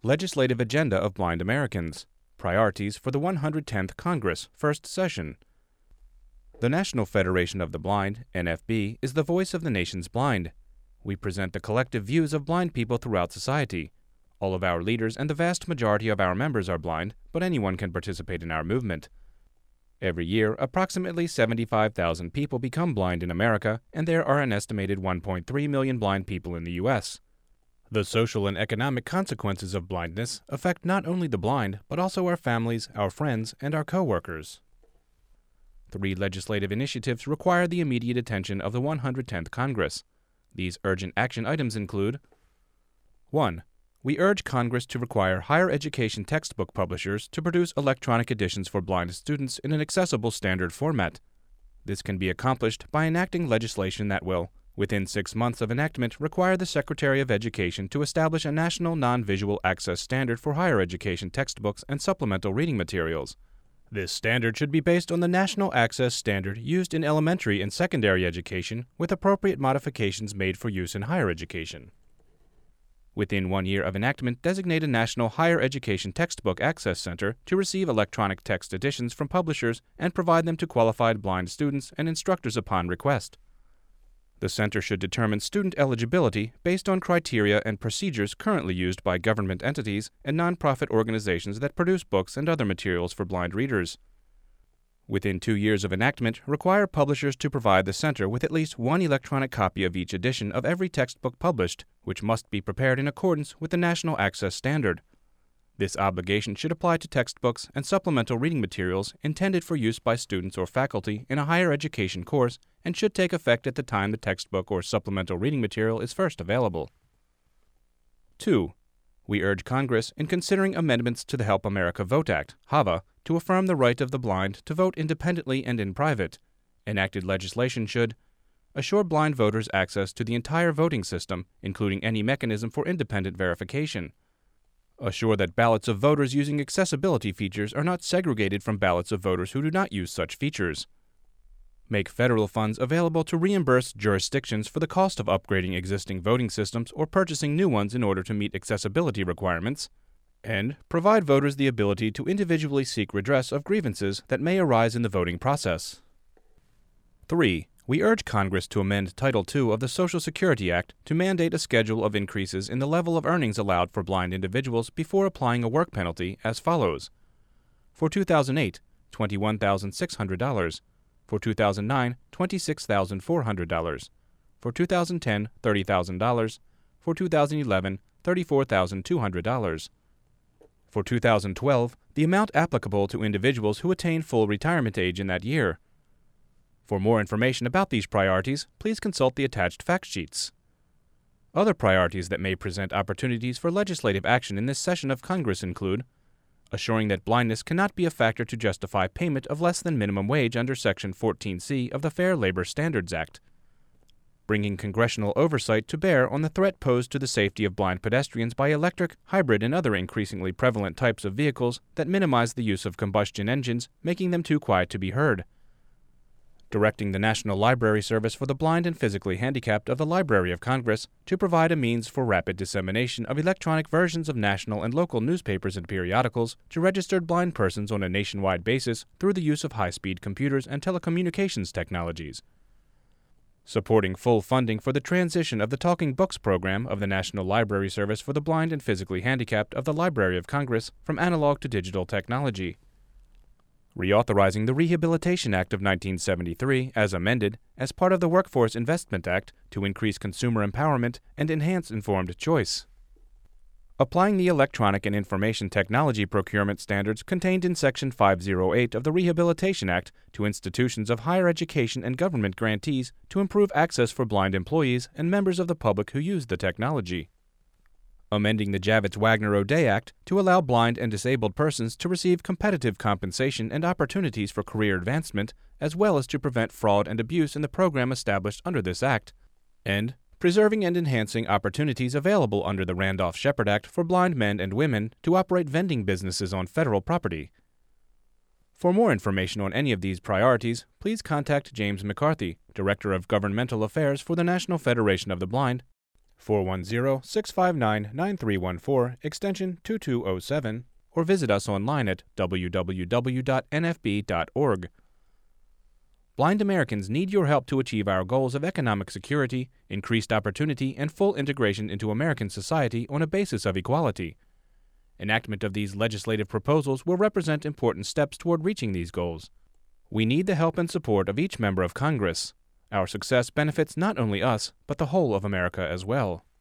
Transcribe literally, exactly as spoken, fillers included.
Legislative Agenda of Blind Americans. Priorities for the one hundred tenth Congress, First Session. The National Federation of the Blind, N F B, is the voice of the nation's blind. We present the collective views of blind people throughout society. All of our leaders and the vast majority of our members are blind, but anyone can participate in our movement. Every year, approximately seventy-five thousand people become blind in America, and there are an estimated one point three million blind people in the U S The social and economic consequences of blindness affect not only the blind, but also our families, our friends, and our co-workers. Three legislative initiatives require the immediate attention of the one hundred tenth Congress. These urgent action items include: one. We urge Congress to require higher education textbook publishers to produce electronic editions for blind students in an accessible standard format. This can be accomplished by enacting legislation that will, within six months of enactment, require the Secretary of Education to establish a national non-visual access standard for higher education textbooks and supplemental reading materials. This standard should be based on the National Access Standard used in elementary and secondary education, with appropriate modifications made for use in higher education. Within one year of enactment, designate a National Higher Education Textbook Access Center to receive electronic text editions from publishers and provide them to qualified blind students and instructors upon request. The center should determine student eligibility based on criteria and procedures currently used by government entities and nonprofit organizations that produce books and other materials for blind readers. Within two years of enactment, require publishers to provide the center with at least one electronic copy of each edition of every textbook published, which must be prepared in accordance with the National Access Standard. This obligation should apply to textbooks and supplemental reading materials intended for use by students or faculty in a higher education course and should take effect at the time the textbook or supplemental reading material is first available. two. We urge Congress, in considering amendments to the Help America Vote Act, HAVA, to affirm the right of the blind to vote independently and in private. Enacted legislation should assure blind voters access to the entire voting system, including any mechanism for independent verification. Assure that ballots of voters using accessibility features are not segregated from ballots of voters who do not use such features. Make federal funds available to reimburse jurisdictions for the cost of upgrading existing voting systems or purchasing new ones in order to meet accessibility requirements. And provide voters the ability to individually seek redress of grievances that may arise in the voting process. three. We urge Congress to amend Title two of the Social Security Act to mandate a schedule of increases in the level of earnings allowed for blind individuals before applying a work penalty as follows. For two thousand eight, twenty-one thousand six hundred dollars. For two thousand nine, twenty-six thousand four hundred dollars. For two thousand ten, thirty thousand dollars. For two thousand eleven, thirty-four thousand two hundred dollars. For two thousand twelve, the amount applicable to individuals who attain full retirement age in that year. For more information about these priorities, please consult the attached fact sheets. Other priorities that may present opportunities for legislative action in this session of Congress include assuring that blindness cannot be a factor to justify payment of less than minimum wage under Section fourteen C of the Fair Labor Standards Act, bringing congressional oversight to bear on the threat posed to the safety of blind pedestrians by electric, hybrid, and other increasingly prevalent types of vehicles that minimize the use of combustion engines, making them too quiet to be heard, directing the National Library Service for the Blind and Physically Handicapped of the Library of Congress to provide a means for rapid dissemination of electronic versions of national and local newspapers and periodicals to registered blind persons on a nationwide basis through the use of high-speed computers and telecommunications technologies, supporting full funding for the transition of the Talking Books program of the National Library Service for the Blind and Physically Handicapped of the Library of Congress from analog to digital technology, reauthorizing the Rehabilitation Act of nineteen seventy-three, as amended, as part of the Workforce Investment Act to increase consumer empowerment and enhance informed choice, applying the electronic and information technology procurement standards contained in Section five oh eight of the Rehabilitation Act to institutions of higher education and government grantees to improve access for blind employees and members of the public who use the technology, amending the Javits-Wagner-O'Day Act to allow blind and disabled persons to receive competitive compensation and opportunities for career advancement, as well as to prevent fraud and abuse in the program established under this act, and preserving and enhancing opportunities available under the Randolph-Shepard Act for blind men and women to operate vending businesses on federal property. For more information on any of these priorities, please contact James McCarthy, Director of Governmental Affairs for the National Federation of the Blind, four one zero, six five nine, nine three one four, extension two two zero seven, or visit us online at w w w dot n f b dot org. Blind Americans need your help to achieve our goals of economic security, increased opportunity, and full integration into American society on a basis of equality. Enactment of these legislative proposals will represent important steps toward reaching these goals. We need the help and support of each member of Congress. Our success benefits not only us, but the whole of America as well.